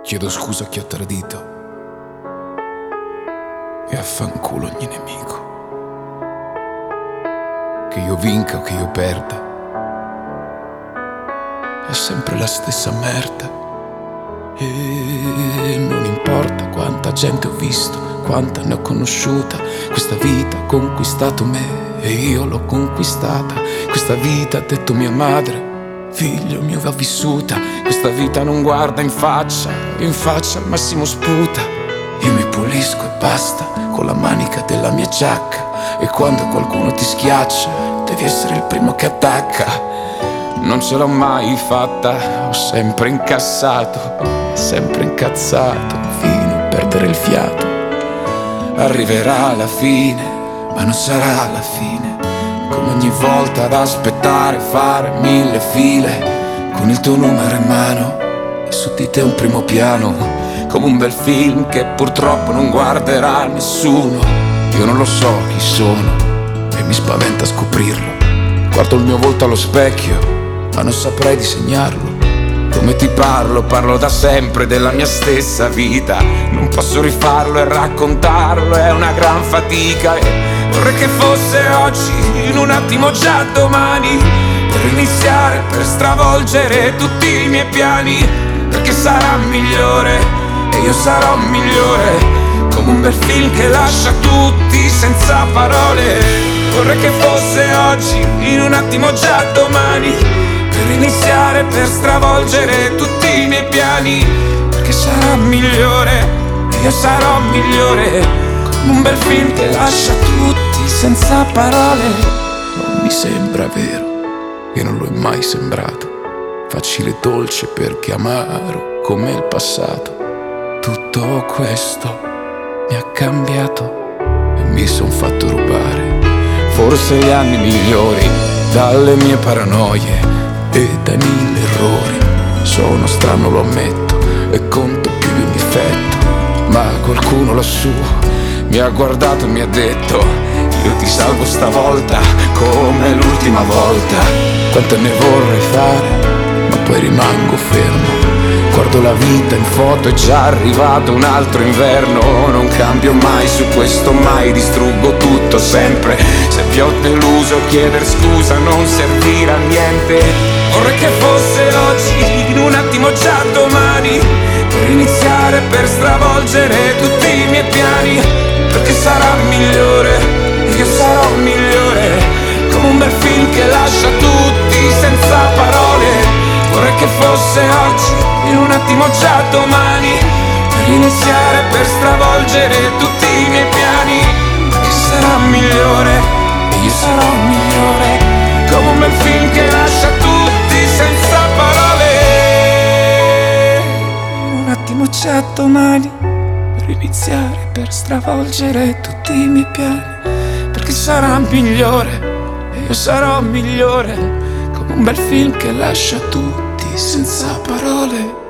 Chiedo scusa a chi ho tradito e affanculo ogni nemico. Che io vinca o che io perda, è sempre la stessa merda. E non importa quanta gente ho visto, quanta ne ho conosciuta. Questa vita ha conquistato me e io l'ho conquistata. Questa vita ha detto mia madre: figlio mio, va vissuta. Questa vita non guarda in faccia al massimo sputa. Io mi pulisco e basta con la manica della mia giacca. E quando qualcuno ti schiaccia devi essere il primo che attacca. Non ce l'ho mai fatta, ho sempre incassato, sempre incazzato fino a perdere il fiato. Arriverà la fine, ma non sarà la fine. Come ogni volta ad aspettare, fare 1000 file, con il tuo numero in mano e su di te un primo piano. Come un bel film che purtroppo non guarderà nessuno. Io non lo so chi sono e mi spaventa scoprirlo. Guardo il mio volto allo specchio ma non saprei disegnarlo. Come ti parlo da sempre della mia stessa vita. Non posso rifarlo e raccontarlo, è una gran fatica. E vorrei che fosse oggi, in un attimo già domani, per iniziare, per stravolgere tutti i miei piani. Perché sarà migliore e io sarò migliore, come un bel film che lascia tutti senza parole. Vorrei che fosse oggi, in un attimo già domani, per iniziare, per stravolgere tutti i miei piani. Perché sarà migliore e io sarò migliore, come un bel film che lascia tutti senza parole. Non mi sembra vero e non lo è mai sembrato, facile e dolce perché amaro come il passato. Tutto questo mi ha cambiato e mi son fatto rubare forse gli anni migliori dalle mie paranoie e dai 1000 errori. Sono strano, lo ammetto, e conto più di un difetto, ma qualcuno lassù mi ha guardato e mi ha detto: io ti salvo stavolta come l'ultima volta. Quante ne vorrei fare, ma poi rimango fermo. Guardo la vita in foto, è già arrivato un altro inverno. Non cambio mai su questo, mai distruggo tutto sempre. Se vi ho deluso chieder scusa non servirà a niente. Vorrei che fosse oggi, in un attimo già domani, per iniziare, per stravolgere tutti i miei piani. Perché sarà migliore e io sarò migliore, come un bel film che lascia tutti senza parole. Vorrei che fosse oggi, in un attimo già domani, per iniziare, per stravolgere tutti i miei piani. Perché sarà migliore e io sarò migliore, come un bel film che lascia tutti senza parole. In un attimo già domani, per iniziare, per stravolgere tutti i miei piani. Perché sarà migliore e io sarò migliore, come un bel film che lascia tutti senza parole.